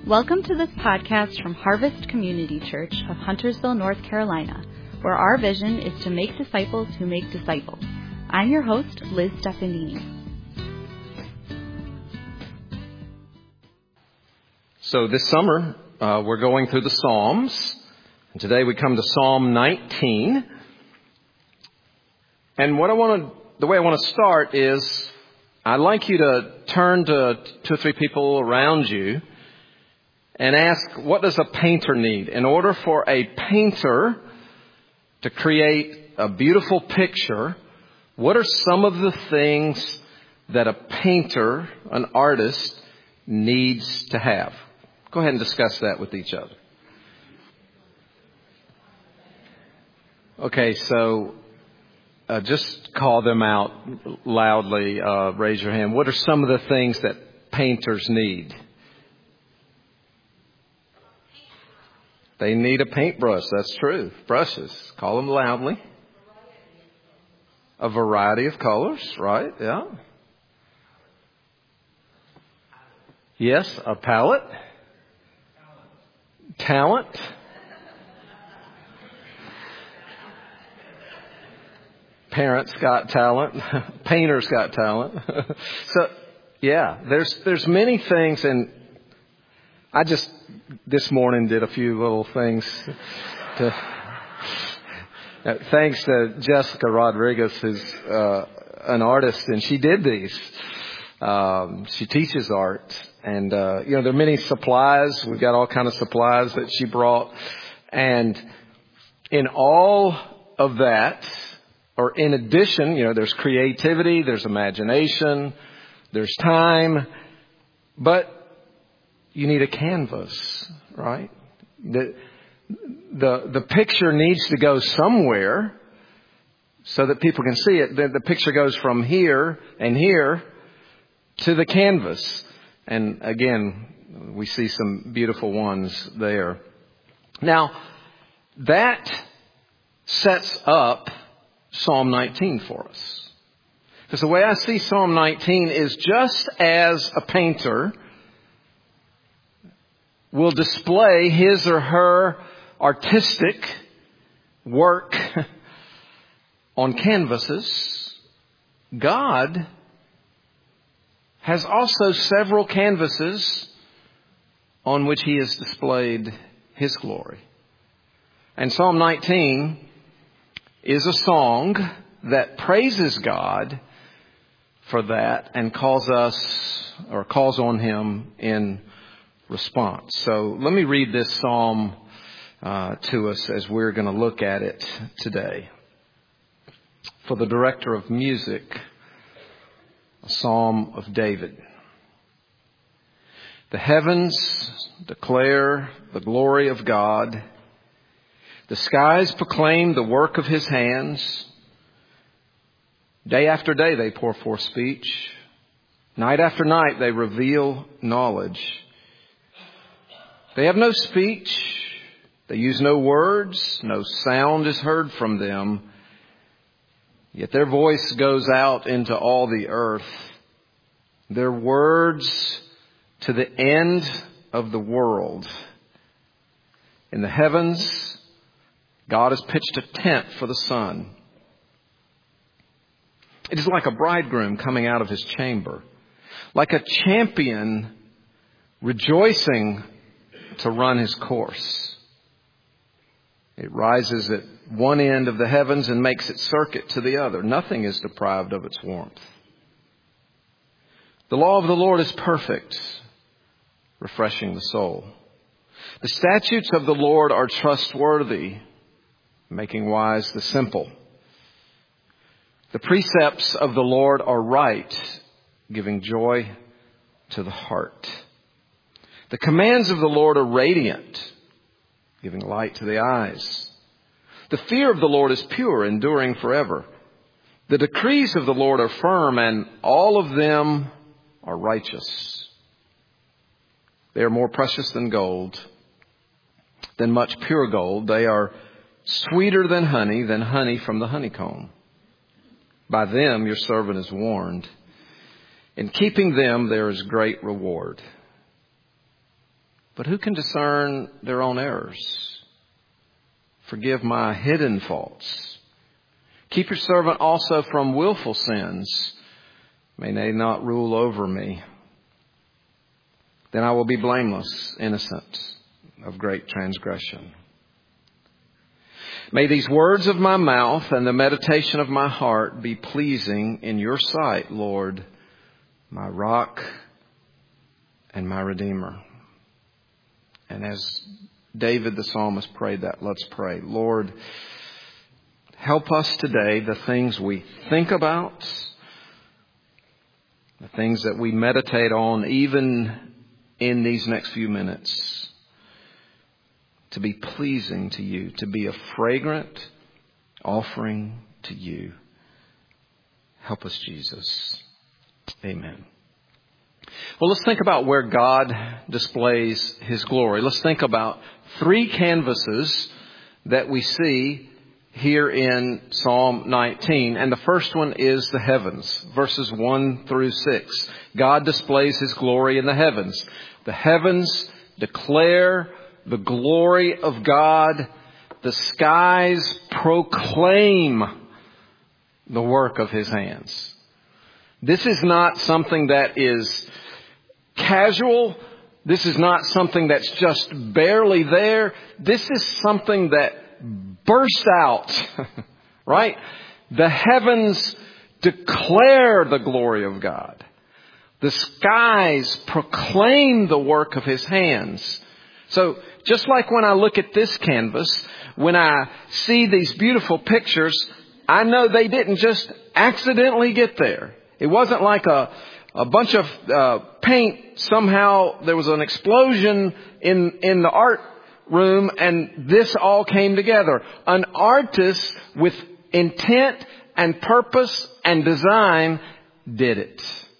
Welcome to this podcast from Harvest Community Church of Huntersville, North Carolina, where our vision is to make disciples who make disciples. I'm your host, Liz Stefanini. So this summer, we're going through the Psalms. And today we come to Psalm 19. And the way I want to start is, I'd like you to turn to two or three people around you and ask, what does a painter need? In order for a painter to create a beautiful picture, what are some of the things that a painter, an artist, needs to have? Go ahead and discuss that with each other. Okay, so just call them out loudly. Raise your hand. What are some of the things that painters need? They need a paintbrush. That's true. Brushes. Call them loudly. A variety of colors, right? Yeah. Yes, a palette. Talent. Parents got talent. Painters got talent. So, yeah, there's many things, and I just this morning did a few little things thanks to Jessica Rodriguez, who's an artist, and she did these. She teaches art, and there are many supplies. We've got all kind of supplies that she brought, and in all of that, or in addition, there's creativity, there's imagination, there's time, but you need a canvas, right? The picture needs to go somewhere so that people can see it. The picture goes from here and here to the canvas. And again, we see some beautiful ones there. Now, that sets up Psalm 19 for us. Because the way I see Psalm 19 is, just as a painter will display his or her artistic work on canvases, God has also several canvases on which he has displayed his glory. And Psalm 19 is a song that praises God for that and calls on him in response. So let me read this psalm to us as we're going to look at it today. For the director of music, a psalm of David. The heavens declare the glory of God. The skies proclaim the work of his hands. Day after day they pour forth speech. Night after night they reveal knowledge. They have no speech. They use no words. No sound is heard from them. Yet their voice goes out into all the earth. Their words to the end of the world. In the heavens, God has pitched a tent for the sun. It is like a bridegroom coming out of his chamber, like a champion rejoicing to run his course. It rises at one end of the heavens and makes its circuit to the other. Nothing is deprived of its warmth. The law of the Lord is perfect, refreshing the soul. The statutes of the Lord are trustworthy, making wise the simple. The precepts of the Lord are right, giving joy to the heart. The commands of the Lord are radiant, giving light to the eyes. The fear of the Lord is pure, enduring forever. The decrees of the Lord are firm, and all of them are righteous. They are more precious than gold, than much pure gold. They are sweeter than honey from the honeycomb. By them your servant is warned. In keeping them there is great reward. But who can discern their own errors? Forgive my hidden faults. Keep your servant also from willful sins. May they not rule over me. Then I will be blameless, innocent of great transgression. May these words of my mouth and the meditation of my heart be pleasing in your sight, Lord, my rock and my Redeemer. And as David the psalmist prayed that, let's pray. Lord, help us today, the things we think about, the things that we meditate on, even in these next few minutes, to be pleasing to you, to be a fragrant offering to you. Help us, Jesus. Amen. Well, let's think about where God displays His glory. Let's think about 3 canvases that we see here in Psalm 19. And the first one is the heavens, verses 1 through 6. God displays His glory in the heavens. The heavens declare the glory of God. The skies proclaim the work of His hands. This is not something that is casual. This is not something that's just barely there. This is something that bursts out, right? The heavens declare the glory of God. The skies proclaim the work of His hands. So just like when I look at this canvas, when I see these beautiful pictures, I know they didn't just accidentally get there. It wasn't like a bunch of paint. Somehow there was an explosion in the art room and this all came together. An artist with intent and purpose and design did it.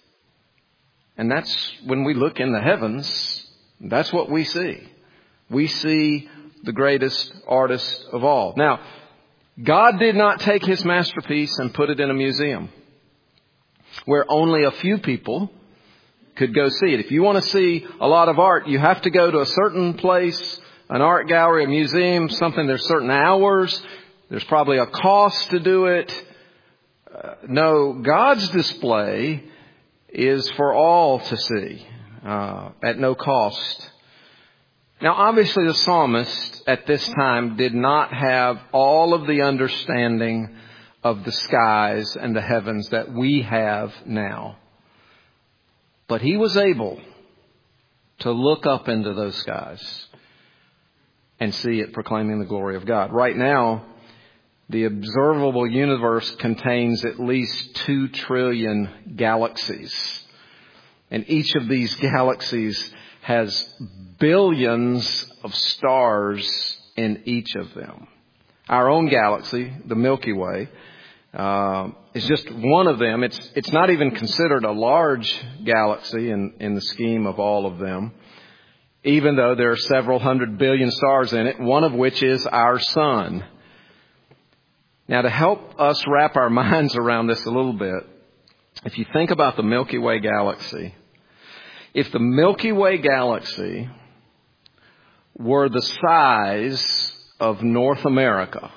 And that's when we look in the heavens, that's what we see. We see the greatest artist of all. Now, God did not take His masterpiece and put it in a museum where only a few people could go see it. If you want to see a lot of art, you have to go to a certain place, an art gallery, a museum, something. There's certain hours. There's probably a cost to do it. No, God's display is for all to see at no cost. Now, obviously, the psalmist at this time did not have all of the understanding of the skies and the heavens that we have now. But he was able to look up into those skies and see it proclaiming the glory of God. Right now, the observable universe contains at least 2 trillion galaxies. And each of these galaxies has billions of stars in each of them. Our own galaxy, the Milky Way, is just one of them. It's not even considered a large galaxy in the scheme of all of them, even though there are several hundred billion stars in it, one of which is our sun. Now, to help us wrap our minds around this a little bit, if you think about the Milky Way galaxy, if the Milky Way galaxy were the size of North America,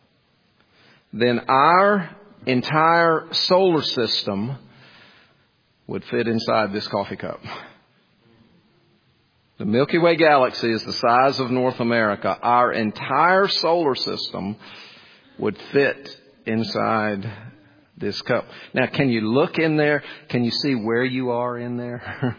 then our entire solar system would fit inside this coffee cup. The Milky Way galaxy is the size of North America. Our entire solar system would fit inside this cup. Now, can you look in there? Can you see where you are in there?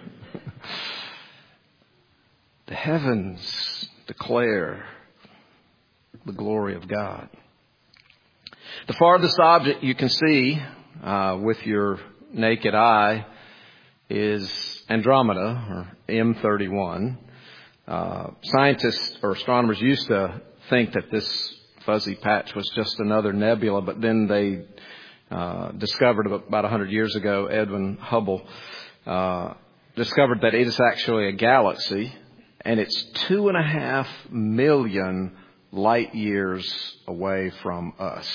The heavens declare the glory of God. The farthest object you can see with your naked eye is Andromeda, or M31. Scientists or astronomers used to think that this fuzzy patch was just another nebula, but then they discovered about 100 years ago, Edwin Hubble discovered that it is actually a galaxy, and it's 2.5 million light years away from us.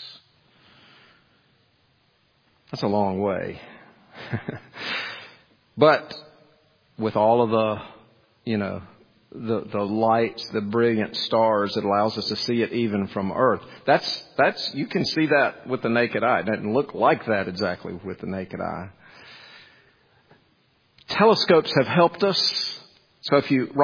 That's a long way. But with all of the, the lights, the brilliant stars. It allows us to see it even from Earth. That's you can see that with the naked eye. It doesn't look like that exactly with the naked eye. Telescopes have helped us. So if you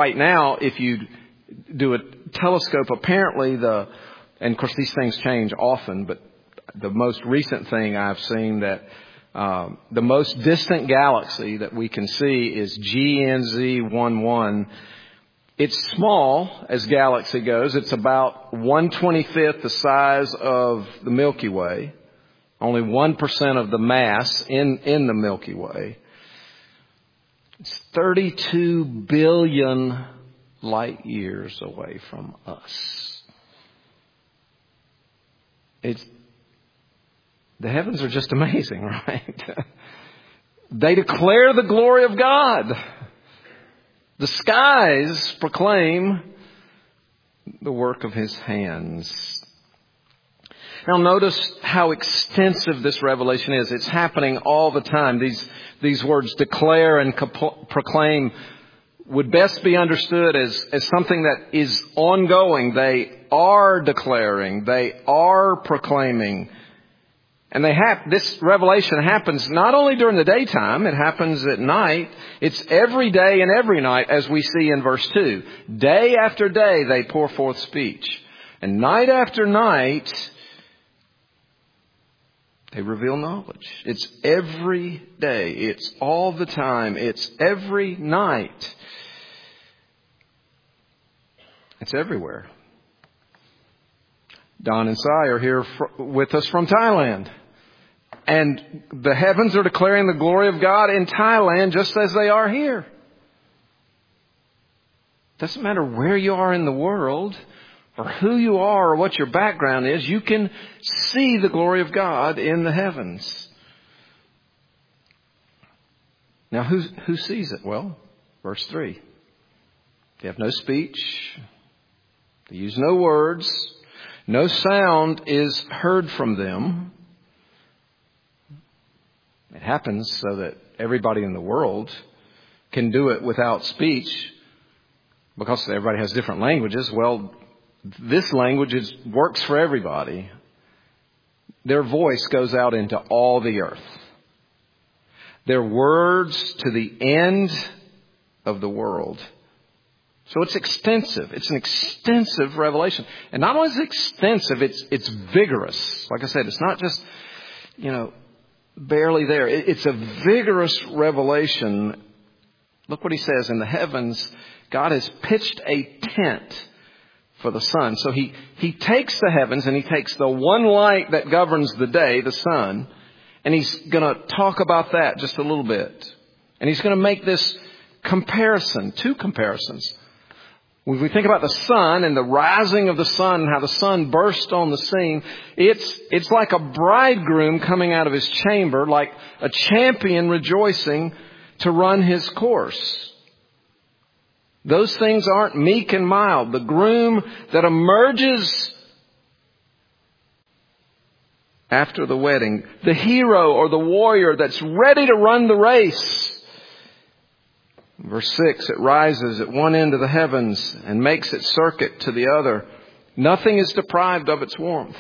do a telescope, apparently and of course these things change often, but the most recent thing I've seen that the most distant galaxy that we can see is GNZ 11. It's small as galaxy goes. It's about 1/25th the size of the Milky Way. Only 1% of the mass in the Milky Way. It's 32 billion light years away from us. The heavens are just amazing, right? They declare the glory of God. The skies proclaim the work of His hands. Now notice how extensive this revelation is. It's happening all the time. These words declare and proclaim would best be understood as something that is ongoing. They are declaring. They are proclaiming. And this revelation happens not only during the daytime, it happens at night. It's every day and every night, as we see in verse 2. Day after day they pour forth speech. And night after night they reveal knowledge. It's every day. It's all the time. It's every night. It's everywhere. Don and Si are here with us from Thailand. And the heavens are declaring the glory of God in Thailand just as they are here. Doesn't matter where you are in the world or who you are or what your background is, you can see the glory of God in the heavens. Now, who sees it? Well, verse 3. They have no speech. They use no words. No sound is heard from them. It happens so that everybody in the world can do it without speech because everybody has different languages. Well, this language works for everybody. Their voice goes out into all the earth. Their words to the end of the world. So it's extensive. It's an extensive revelation. And not only is it extensive, it's vigorous. Like I said, it's not just, barely there. It's a vigorous revelation. Look what he says. In the heavens, God has pitched a tent for the sun. So he takes the heavens and he takes the one light that governs the day, the sun, and he's going to talk about that just a little bit. And he's going to make this comparison, two comparisons. When we think about the sun and the rising of the sun and how the sun burst on the scene, it's like a bridegroom coming out of his chamber, like a champion rejoicing to run his course. Those things aren't meek and mild. The groom that emerges after the wedding, the hero or the warrior that's ready to run the race. Verse 6, it rises at one end of the heavens and makes its circuit to the other. Nothing is deprived of its warmth.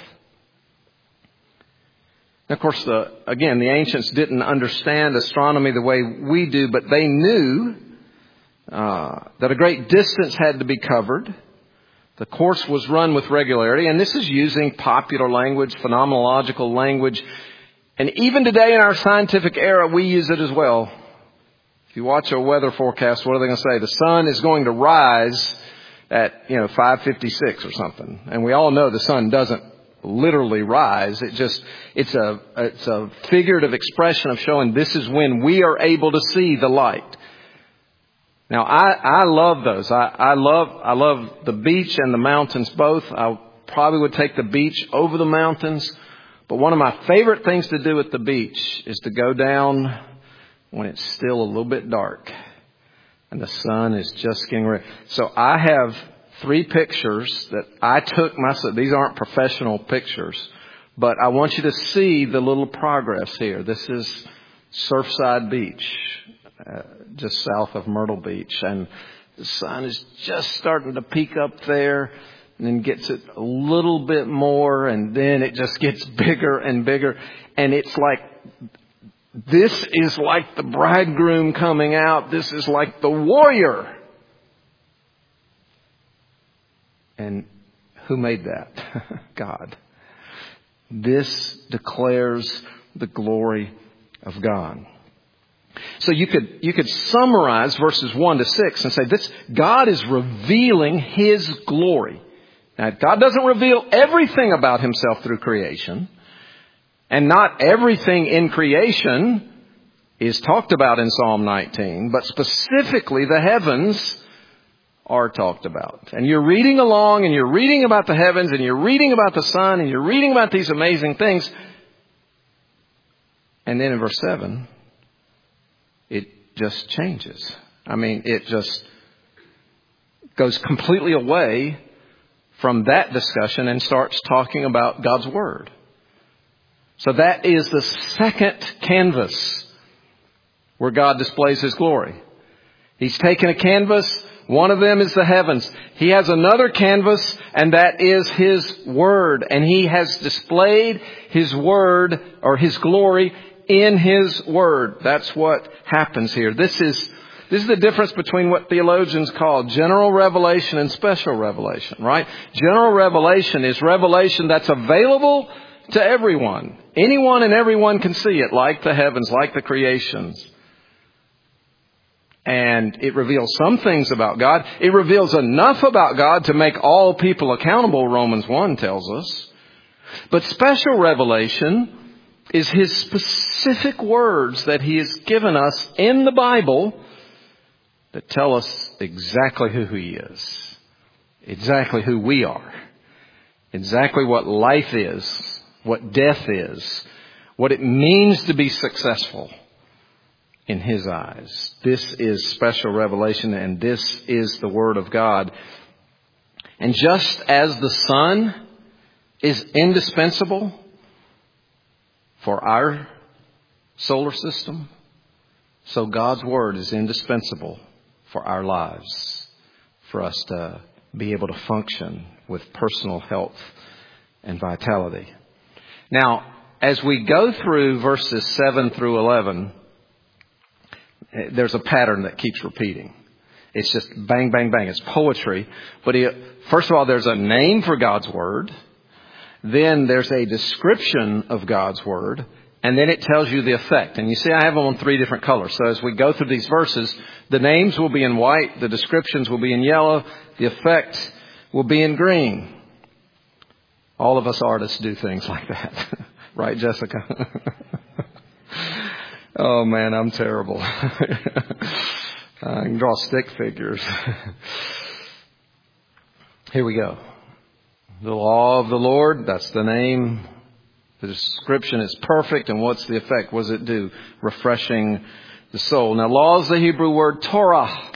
And of course, the ancients didn't understand astronomy the way we do, but they knew that a great distance had to be covered. The course was run with regularity, and this is using popular language, phenomenological language. And even today in our scientific era, we use it as well. If you watch a weather forecast, what are they going to say? The sun is going to rise at, 5:56 or something. And we all know the sun doesn't literally rise. It's a figurative expression of showing this is when we are able to see the light. Now, I love those. I love the beach and the mountains both. I probably would take the beach over the mountains. But one of my favorite things to do at the beach is to go down when it's still a little bit dark and the sun is just getting ready. So I have 3 pictures that I took myself. These aren't professional pictures, but I want you to see the little progress here. This is Surfside Beach, just south of Myrtle Beach. And The sun is just starting to peak up there, and then gets it a little bit more, and then it just gets bigger and bigger. And it's like, this is like the bridegroom coming out. This is like the warrior. And who made that? God. This declares the glory of God. So you could summarize verses 1 to 6 and say this: God is revealing His glory. Now, God doesn't reveal everything about Himself through creation. And not everything in creation is talked about in Psalm 19. But specifically the heavens are talked about. And you're reading along and you're reading about the heavens and you're reading about the sun and you're reading about these amazing things. And then in verse 7, it just changes. I mean, it just goes completely away from that discussion and starts talking about God's Word. So that is the second canvas where God displays His glory. He's taken a canvas. One of them is the heavens. He has another canvas, and that is His Word. And He has displayed His Word, or His glory, in His Word. That's what happens here. This is the difference between what theologians call general revelation and special revelation, right? General revelation is revelation that's available to everyone. Anyone and everyone can see it, like the heavens, like the creations. And it reveals some things about God. It reveals enough about God to make all people accountable, Romans 1 tells us. But special revelation is His specific words that He has given us in the Bible that tell us exactly who He is, exactly who we are, exactly what life is, what death is, what it means to be successful in His eyes. This is special revelation, and this is the Word of God. And just as the sun is indispensable for our solar system, so God's Word is indispensable for our lives, for us to be able to function with personal health and vitality. Now, as we go through verses 7 through 11, there's a pattern that keeps repeating. It's just bang, bang, bang. It's poetry. But first of all, there's a name for God's Word. Then there's a description of God's Word. And then it tells you the effect. And you see, I have them on 3 different colors. So as we go through these verses, the names will be in white. The descriptions will be in yellow. The effect will be in green. All of us artists do things like that. Right, Jessica? Oh, man, I'm terrible. I can draw stick figures. Here we go. The law of the Lord, that's the name. The description is perfect. And what's the effect? What does it do? Refreshing the soul. Now, law is the Hebrew word Torah.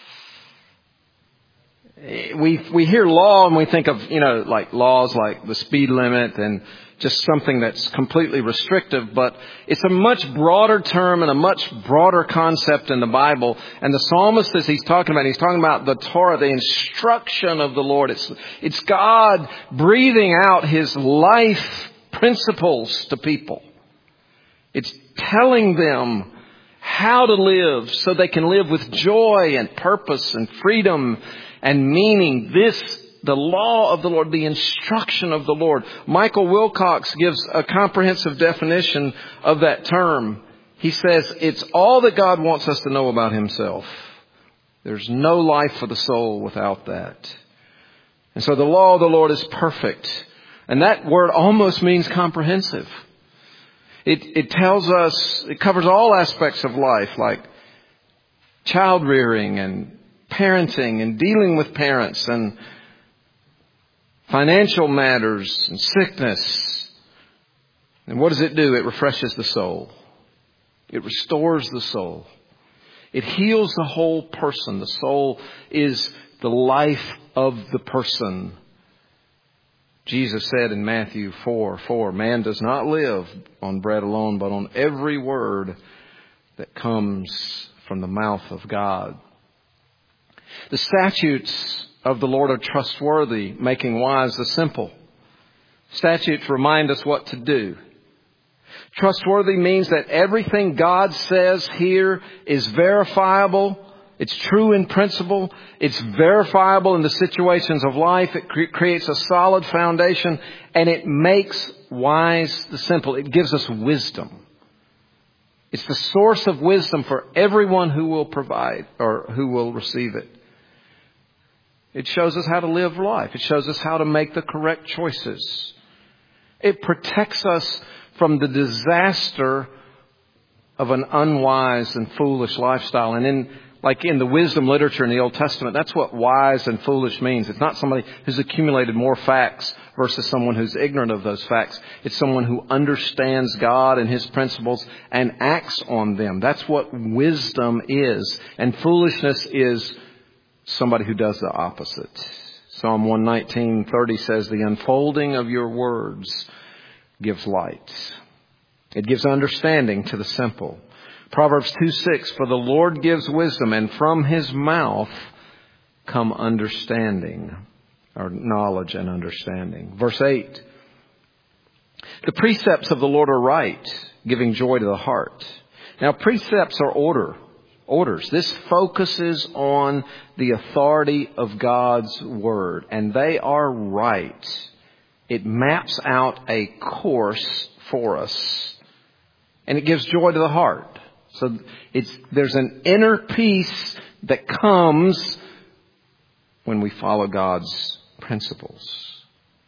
We hear law and we think of, like laws like the speed limit and just something that's completely restrictive. But it's a much broader term and a much broader concept in the Bible. And the psalmist, as he's talking about the Torah, the instruction of the Lord. It's God breathing out His life principles to people. It's telling them how to live so they can live with joy and purpose and freedom and meaning. The law of the Lord, the instruction of the Lord. Michael Wilcox gives a comprehensive definition of that term. He says it's all that God wants us to know about Himself. There's no life for the soul without that. And so the law of the Lord is perfect. And that word almost means comprehensive. It tells us, it covers all aspects of life, like child rearing and parenting and dealing with parents and financial matters and sickness. And what does it do? It refreshes the soul. It restores the soul. It heals the whole person. The soul is the life of the person. Jesus said in Matthew 4:4, man does not live on bread alone, but on every word that comes from the mouth of God. The statutes of the Lord are trustworthy, making wise the simple. Statutes remind us what to do. Trustworthy means that everything God says here is verifiable. It's true in principle. It's verifiable in the situations of life. It creates a solid foundation, and it makes wise the simple. It gives us wisdom. It's the source of wisdom for everyone who will provide or who will receive it. It shows us how to live life. It shows us how to make the correct choices. It protects us from the disaster of an unwise and foolish lifestyle. And in the wisdom literature in the Old Testament, that's what wise and foolish means. It's not somebody who's accumulated more facts versus someone who's ignorant of those facts. It's someone who understands God and His principles and acts on them. That's what wisdom is. And foolishness is somebody who does the opposite. Psalm 119:30 says, "The unfolding of your words gives light. It gives understanding to the simple." Proverbs 2:6, "For the Lord gives wisdom, and from His mouth come understanding," or knowledge and understanding. Verse 8, "The precepts of the Lord are right, giving joy to the heart." Now, precepts are orders. This focuses on the authority of God's Word, and they are right. It maps out a course for us, and it gives joy to the heart. So there's an inner peace that comes when we follow God's principles.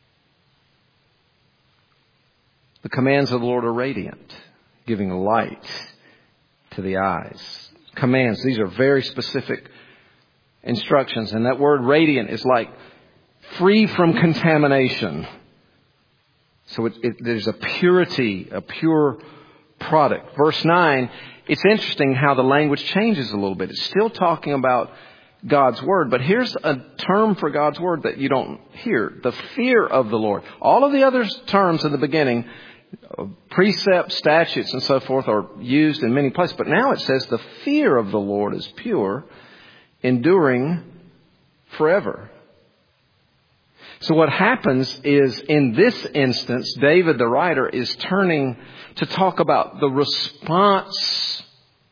The commands of the Lord are radiant, giving light to the eyes. Commands, these are very specific instructions. And that word radiant is like free from contamination. So there's a purity, a pure product. Verse 9, it's interesting how the language changes a little bit. It's still talking about God's Word, but here's a term for God's Word that you don't hear. The fear of the Lord. All of the other terms in the beginning, precepts, statutes, and so forth, are used in many places. But now it says the fear of the Lord is pure, enduring forever. So what happens is, in this instance, David, the writer, is turning to talk about the response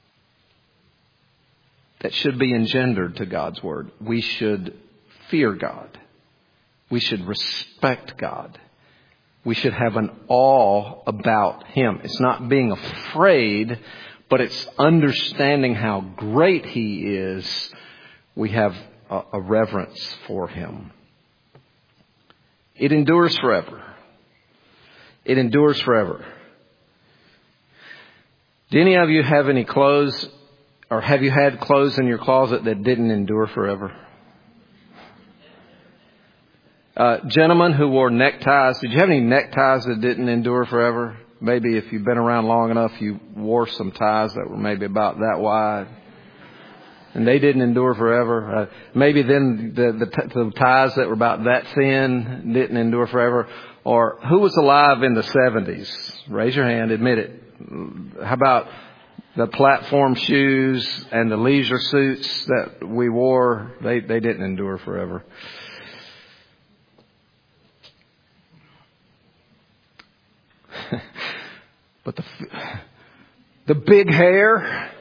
that should be engendered to God's Word. We should fear God. We should respect God. We should have an awe about Him. It's not being afraid, but it's understanding how great He is. We have a reverence for Him. It endures forever. It endures forever. Do any of you have any clothes, or have you had clothes in your closet that didn't endure forever? Gentlemen who wore neckties, did you have any neckties that didn't endure forever? Maybe if you've been around long enough, you wore some ties that were maybe about that wide, and they didn't endure forever. Maybe then the ties that were about that thin didn't endure forever. Or who was alive in the 70s? Raise your hand, admit it. How about the platform shoes and the leisure suits that we wore? They didn't endure forever. But the big hair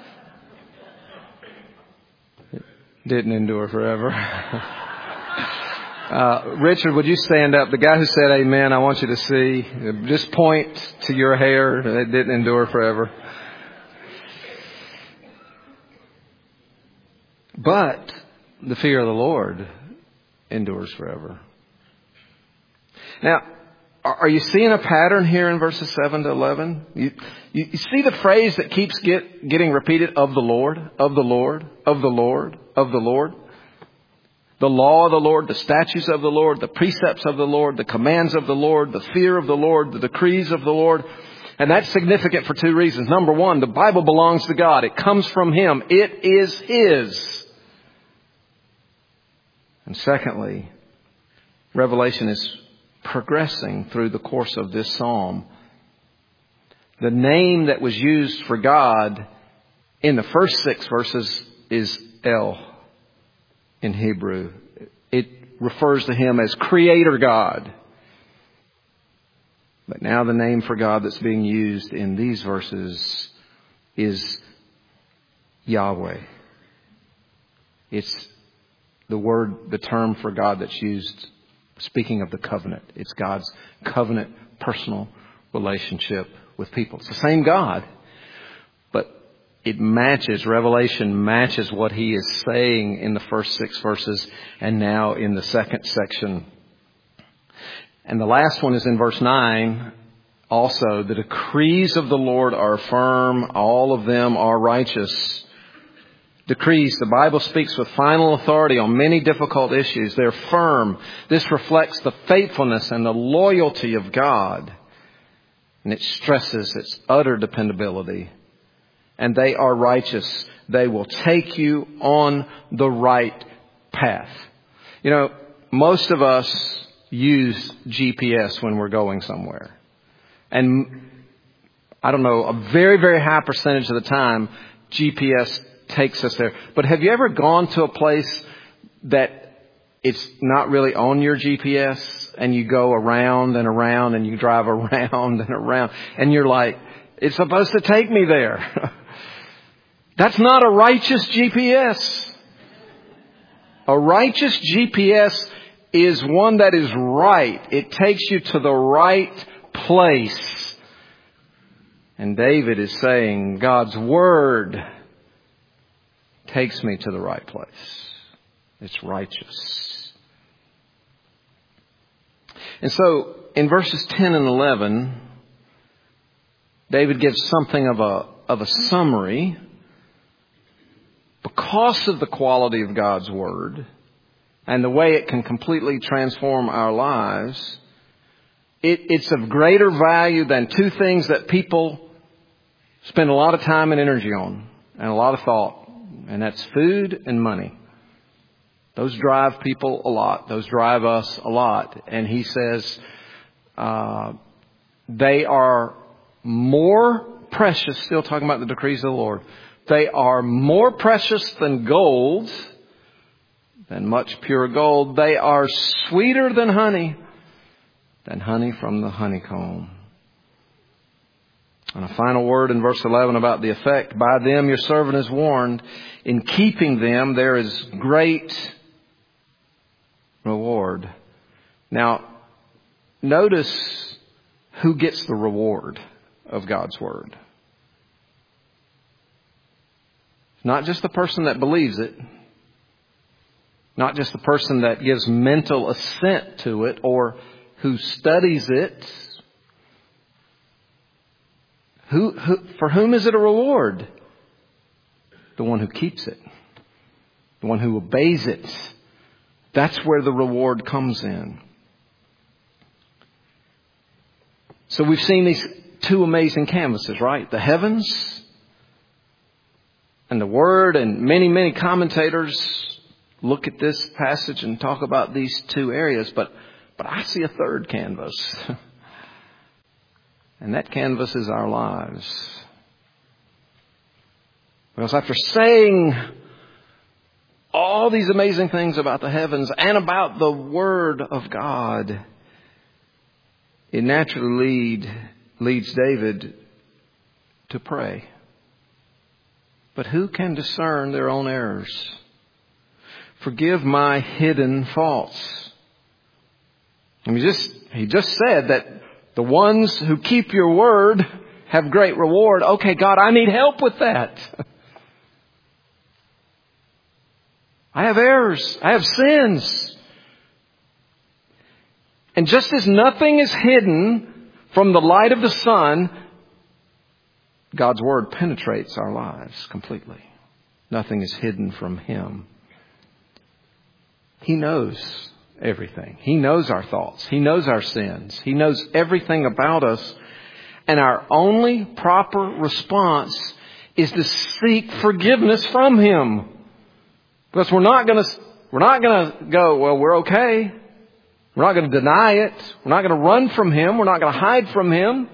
didn't endure forever. Richard, would you stand up? The guy who said amen, I want you to see. Just point to your hair. It didn't endure forever. But the fear of the Lord endures forever. Now, are you seeing a pattern here in verses 7 to 11? You see the phrase that keeps getting repeated, of the Lord, of the Lord, of the Lord, of the Lord. The law of the Lord, the statutes of the Lord, the precepts of the Lord, the commands of the Lord, the fear of the Lord, the decrees of the Lord. And that's significant for two reasons. Number one, the Bible belongs to God. It comes from Him. It is His. And secondly, Revelation is progressing through the course of this psalm. The name that was used for God in the first 6 verses is El. in Hebrew. It refers to Him as Creator God. But now the name for God that's being used in these verses is Yahweh. It's the term for God that's used speaking of the covenant. It's God's covenant personal relationship with people. It's the same God, but it matches, Revelation matches what He is saying in the first 6 verses and now in the second section. And the last one is in verse 9. Also, the decrees of the Lord are firm. All of them are righteous. Decrees, the Bible speaks with final authority on many difficult issues. They're firm. This reflects the faithfulness and the loyalty of God. And it stresses its utter dependability. And they are righteous. They will take you on the right path. You know, most of us use GPS when we're going somewhere. And I don't know, a very, very high percentage of the time, GPS takes us there. But have you ever gone to a place that it's not really on your GPS and you go around and around and you drive around and around and you're like, it's supposed to take me there. That's not a righteous GPS. A righteous GPS is one that is right. It takes you to the right place. And David is saying God's Word takes me to the right place. It's righteous. And so in verses 10 and 11, David gives something of a summary. Because of the quality of God's Word and the way it can completely transform our lives, it's of greater value than 2 things that people spend a lot of time and energy on and a lot of thought. And that's food and money. Those drive people a lot. Those drive us a lot. And he says they are more precious, still talking about the decrees of the Lord, they are more precious than gold, than much pure gold. They are sweeter than honey from the honeycomb. And a final word in verse 11 about the effect. By them your servant is warned. In keeping them there is great reward. Now, notice who gets the reward of God's Word. Not just the person that believes it. Not just the person that gives mental assent to it or who studies it. For whom is it a reward? The one who keeps it. The one who obeys it. That's where the reward comes in. So we've seen these 2 amazing canvases, right? The heavens and the Word, and many, many commentators look at this passage and talk about these 2 areas, but I see a third canvas. And that canvas is our lives. Because after saying all these amazing things about the heavens and about the Word of God, it naturally leads David to pray. But who can discern their own errors? Forgive my hidden faults. And he just said that the ones who keep your word have great reward. Okay, God, I need help with that. I have errors. I have sins. And just as nothing is hidden from the light of the sun, God's Word penetrates our lives completely. Nothing is hidden from Him. He knows everything. He knows our thoughts. He knows our sins. He knows everything about us. And our only proper response is to seek forgiveness from Him. Because we're not going to go, well, we're okay. We're not going to deny it. We're not going to run from Him. We're not going to hide from Him.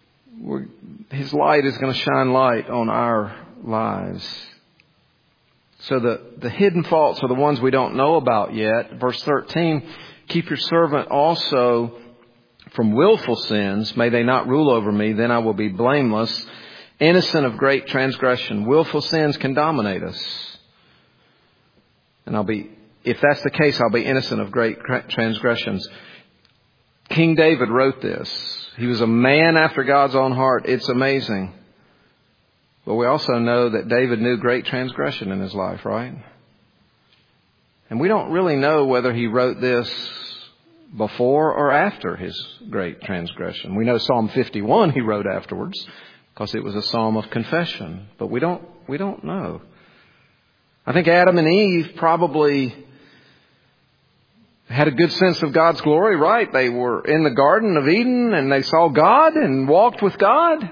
His light is going to shine light on our lives. So the hidden faults are the ones we don't know about yet. Verse 13, keep your servant also from willful sins. May they not rule over me. Then I will be blameless, innocent of great transgression. Willful sins can dominate us. And if that's the case, I'll be innocent of great transgressions. King David wrote this. He was a man after God's own heart. It's amazing. But we also know that David knew great transgression in his life, right? And we don't really know whether he wrote this before or after his great transgression. We know Psalm 51 he wrote afterwards because it was a psalm of confession. But we don't know. I think Adam and Eve probably had a good sense of God's glory, right? They were in the Garden of Eden and they saw God and walked with God.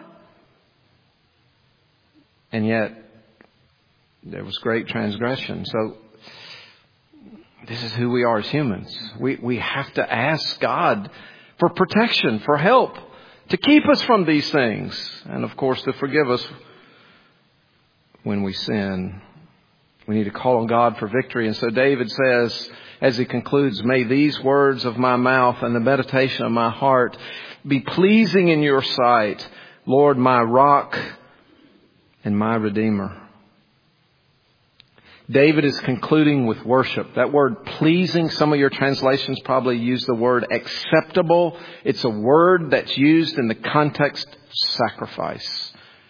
And yet, there was great transgression. So, this is who we are as humans. We have to ask God for protection, for help, to keep us from these things. And of course, to forgive us when we sin. We need to call on God for victory. And so David says, as he concludes, may these words of my mouth and the meditation of my heart be pleasing in your sight, Lord, my rock and my Redeemer. David is concluding with worship. That word pleasing, some of your translations probably use the word acceptable. It's a word that's used in the context sacrifice.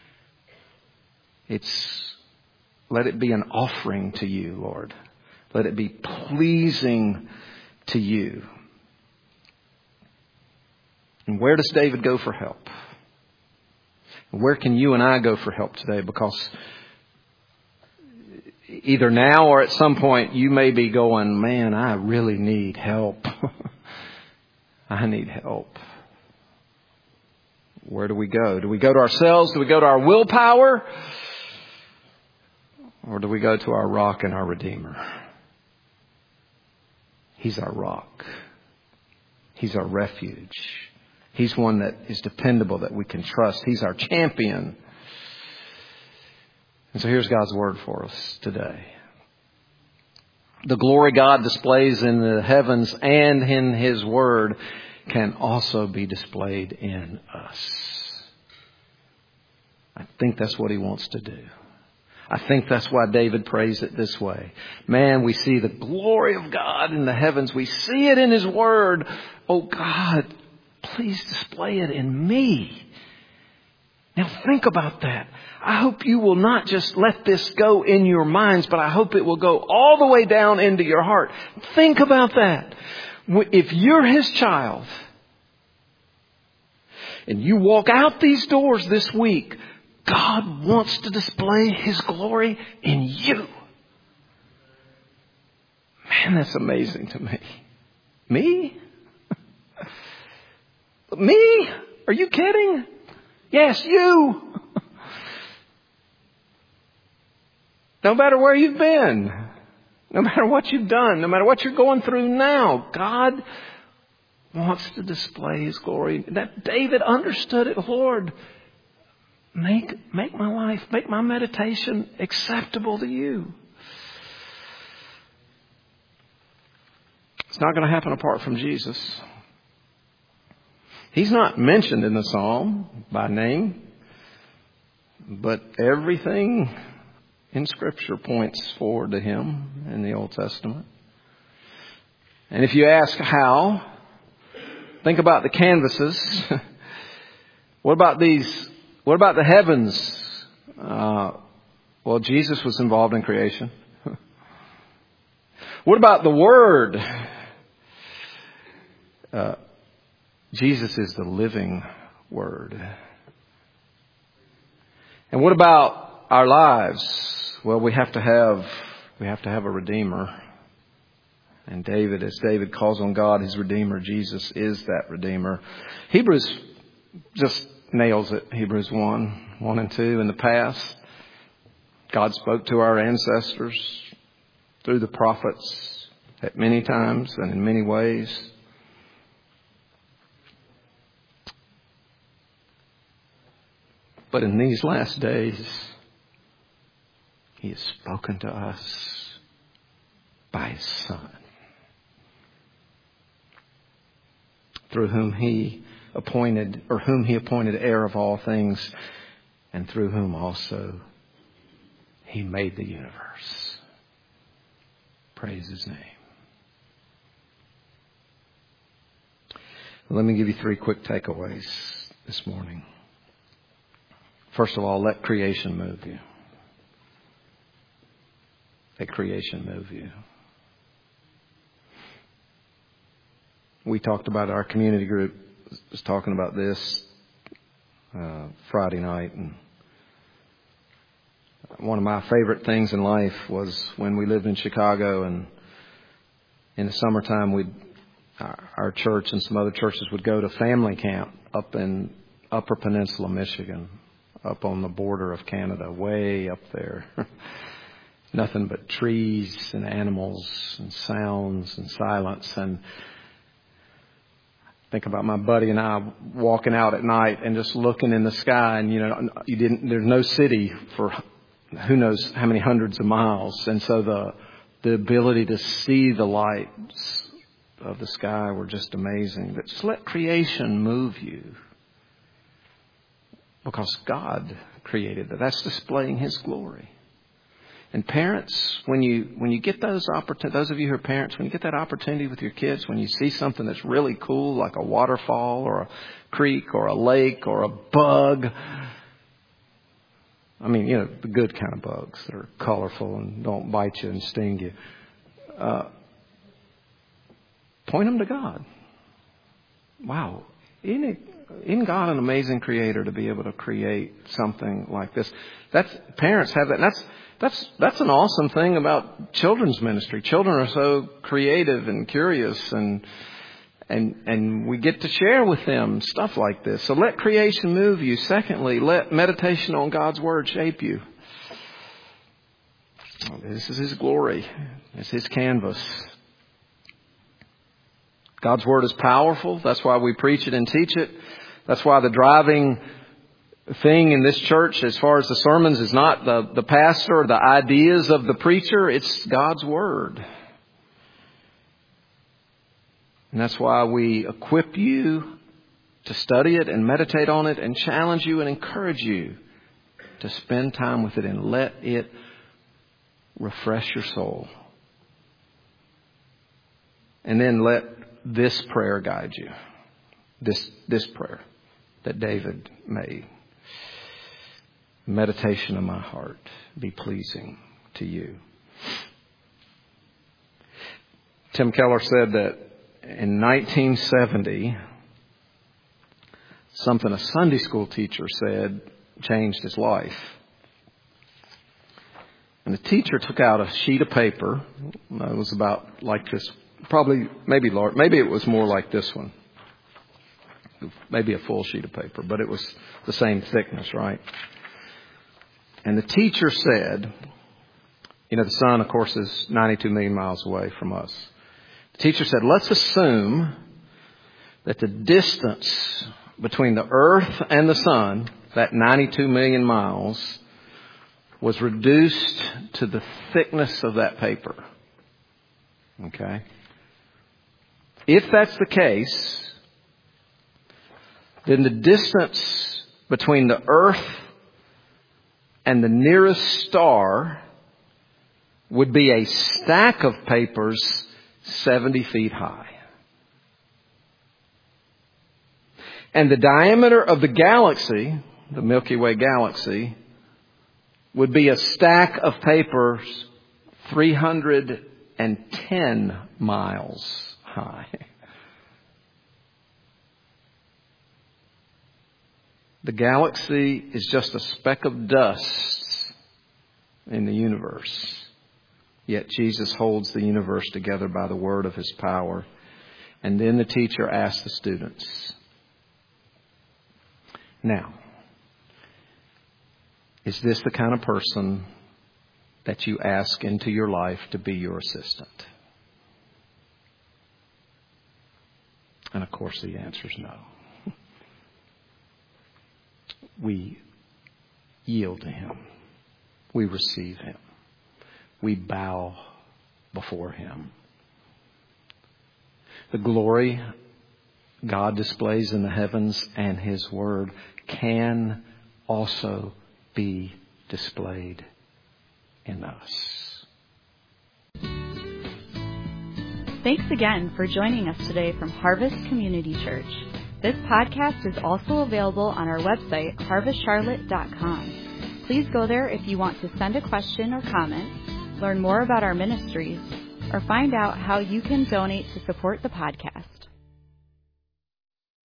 Let it be an offering to you, Lord. Let it be pleasing to you. And where does David go for help? Where can you and I go for help today? Because either now or at some point you may be going, man, I really need help. I need help. Where do we go? Do we go to ourselves? Do we go to our willpower? Or do we go to our rock and our Redeemer? He's our rock. He's our refuge. He's one that is dependable, that we can trust. He's our champion. And so here's God's word for us today. The glory God displays in the heavens and in His word can also be displayed in us. I think that's what He wants to do. I think that's why David prays it this way. Man, we see the glory of God in the heavens. We see it in His word. Oh God, please display it in me. Now think about that. I hope you will not just let this go in your minds, but I hope it will go all the way down into your heart. Think about that. If you're His child and you walk out these doors this week, God wants to display His glory in you. Man, that's amazing to me. Me? Me? Are you kidding? Yes, you. No matter where you've been, no matter what you've done, no matter what you're going through now, God wants to display His glory. That David understood it. Lord, make my life, make my meditation acceptable to you. It's not going to happen apart from Jesus. He's not mentioned in the psalm by name, but everything in Scripture points forward to Him in the Old Testament. And if you ask how, think about the canvases. What about the heavens? Well, Jesus was involved in creation. What about the Word? Jesus is the living Word. And what about our lives? Well, we have to have a Redeemer. And as David calls on God, his Redeemer, Jesus is that Redeemer. Hebrews just nails it. Hebrews 1 and 2. In the past, God spoke to our ancestors through the prophets at many times and in many ways. But in these last days, He has spoken to us by His Son, through whom He appointed heir of all things, and through whom also He made the universe. Praise His name. Let me give you 3 quick takeaways this morning. First of all, let creation move you. Let creation move you. We talked about, our community group was talking about this Friday night, and one of my favorite things in life was when we lived in Chicago, and in the summertime our church and some other churches would go to family camp up in Upper Peninsula, Michigan, up on the border of Canada, way up there. Nothing but trees and animals and sounds and silence. And think about my buddy and I walking out at night and just looking in the sky, and there's no city for who knows how many hundreds of miles, and so the ability to see the lights of the sky were just amazing. But just let creation move you, because God created that. That's displaying His glory. And parents, when you get those opportunities, those of you who are parents, when you get that opportunity with your kids, when you see something that's really cool, like a waterfall or a creek or a lake or a bug, I mean, the good kind of bugs that are colorful and don't bite you and sting you, point them to God. Wow. Isn't God an amazing creator to be able to create something like this? Parents have that. That's an awesome thing about children's ministry. Children are so creative and curious, and we get to share with them stuff like this. So let creation move you. Secondly, let meditation on God's Word shape you. This is His glory. It's His canvas. God's Word is powerful. That's why we preach it and teach it. That's why the driving thing in this church, as far as the sermons, is not the pastor or the ideas of the preacher. It's God's Word. And that's why we equip you to study it and meditate on it, and challenge you and encourage you to spend time with it and let it refresh your soul. And then let this prayer guide you. This prayer that David made. Meditation of my heart be pleasing to you. Tim Keller said that in 1970, something a Sunday school teacher said changed his life. And the teacher took out a sheet of paper. It was about like this, maybe large. Maybe it was more like this one. Maybe a full sheet of paper, but it was the same thickness, right? And the teacher said, the sun, of course, is 92 million miles away from us. The teacher said, let's assume that the distance between the earth and the sun, that 92 million miles, was reduced to the thickness of that paper. Okay? If that's the case, then the distance between the earth and the nearest star would be a stack of papers 70 feet high. And the diameter of the galaxy, the Milky Way galaxy, would be a stack of papers 310 miles high. The galaxy is just a speck of dust in the universe. Yet Jesus holds the universe together by the word of His power. And then the teacher asked the students, now, is this the kind of person that you ask into your life to be your assistant? And of course the answer is no. We yield to Him. We receive Him. we bow before Him. The glory God displays in the heavens and His Word can also be displayed in us. Thanks again for joining us today from Harvest Community Church. This podcast is also available on our website, harvestcharlotte.com. Please go there if you want to send a question or comment, learn more about our ministries, or find out how you can donate to support the podcast.